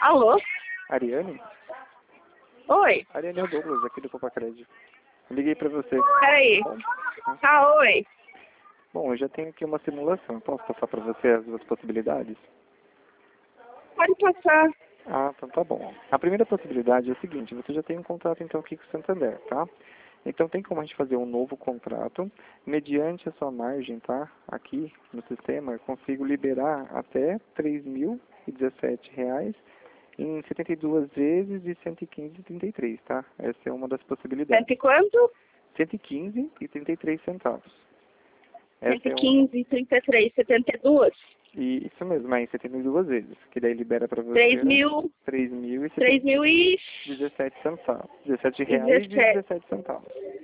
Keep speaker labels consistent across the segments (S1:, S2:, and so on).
S1: Alô?
S2: Ariane?
S1: Oi?
S2: Ariane é o Douglas, aqui do Copa Crédito. Liguei pra você.
S1: Peraí. Tá, oi.
S2: Bom, eu já tenho aqui uma simulação. Eu posso passar pra você as duas possibilidades?
S1: Pode passar.
S2: Ah, então tá bom. A primeira possibilidade é a seguinte, você já tem um contrato então aqui com o Santander, tá? Então tem como a gente fazer um novo contrato, mediante a sua margem, tá? Aqui no sistema eu consigo liberar até R$ 3.017 em 72 vezes de 115,33, tá? Essa é uma das possibilidades.
S1: Cento e quanto?
S2: 115,33 centavos. Essa é uma...
S1: 115,33, 72?
S2: E isso mesmo, é em 72 vezes, que daí libera para você
S1: 3 mil...
S2: 3.017 centavos. R$17,17.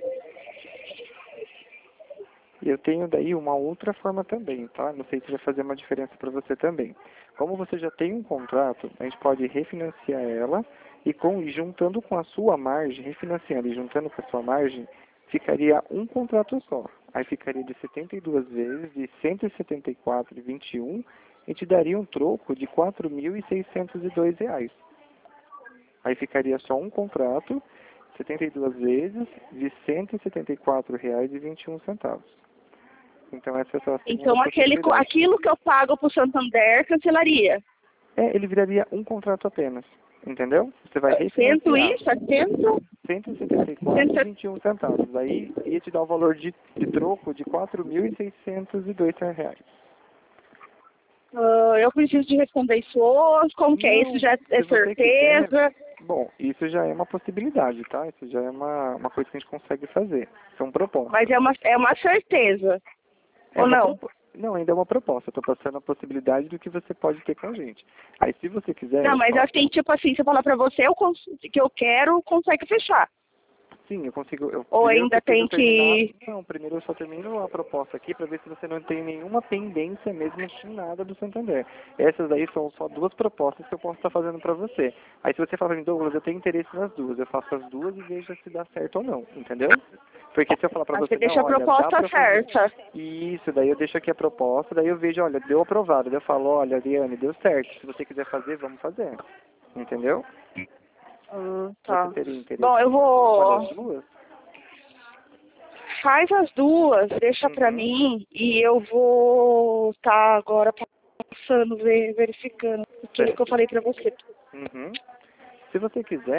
S2: E eu tenho daí uma outra forma também, tá? Não sei se vai fazer uma diferença para você também. Como você já tem um contrato, a gente pode refinanciar ela e juntando com a sua margem, refinanciando e juntando com a sua margem, ficaria um contrato só. Aí ficaria de 72 vezes, de R$ 174,21 e te daria um troco de R$ 4.602. Aí ficaria só um contrato, 72 vezes, de R$ 174,21. Então essa é a sua segunda
S1: Então aquilo que eu pago pro Santander cancelaria.
S2: ele viraria um contrato apenas, entendeu? Você vai
S1: Cento
S2: refinanciar.
S1: isso?
S2: 174,21. Aí ia te dar o valor de troco de R$ 4.602.
S1: Eu preciso de responder isso hoje, como que é? Isso já é certeza?
S2: Bom, isso já é uma possibilidade, tá? Isso já é uma coisa que a gente consegue fazer. São propostas.
S1: Mas é uma certeza, ou não?
S2: Não, ainda é uma proposta. Eu estou passando a possibilidade do que você pode ter com a gente. Aí, se você quiser...
S1: Não, mas assim, tipo assim, se eu falar pra você que eu quero, consegue fechar.
S2: Sim, eu consigo...
S1: Ou ainda tem que...
S2: Não, primeiro eu só termino a proposta aqui para ver se você não tem nenhuma pendência mesmo de nada do Santander. Essas aí são só duas propostas que eu posso estar fazendo para você. Aí se você fala para mim, Douglas, eu tenho interesse nas duas, eu faço as duas e vejo se dá certo ou não, entendeu? Porque se eu falar para você,
S1: você deixa
S2: não,
S1: a proposta certa.
S2: Isso, daí eu deixo aqui a proposta, daí eu vejo, olha, deu aprovado. Daí eu falo, olha, Ariane, deu certo. Se você quiser fazer, vamos fazer. Entendeu?
S1: Tá.
S2: Você teria interesse?
S1: Bom, eu vou...
S2: As duas?
S1: Faz as duas, deixa pra mim e eu vou estar agora passando, verificando aquilo que eu falei pra você.
S2: Se você quiser,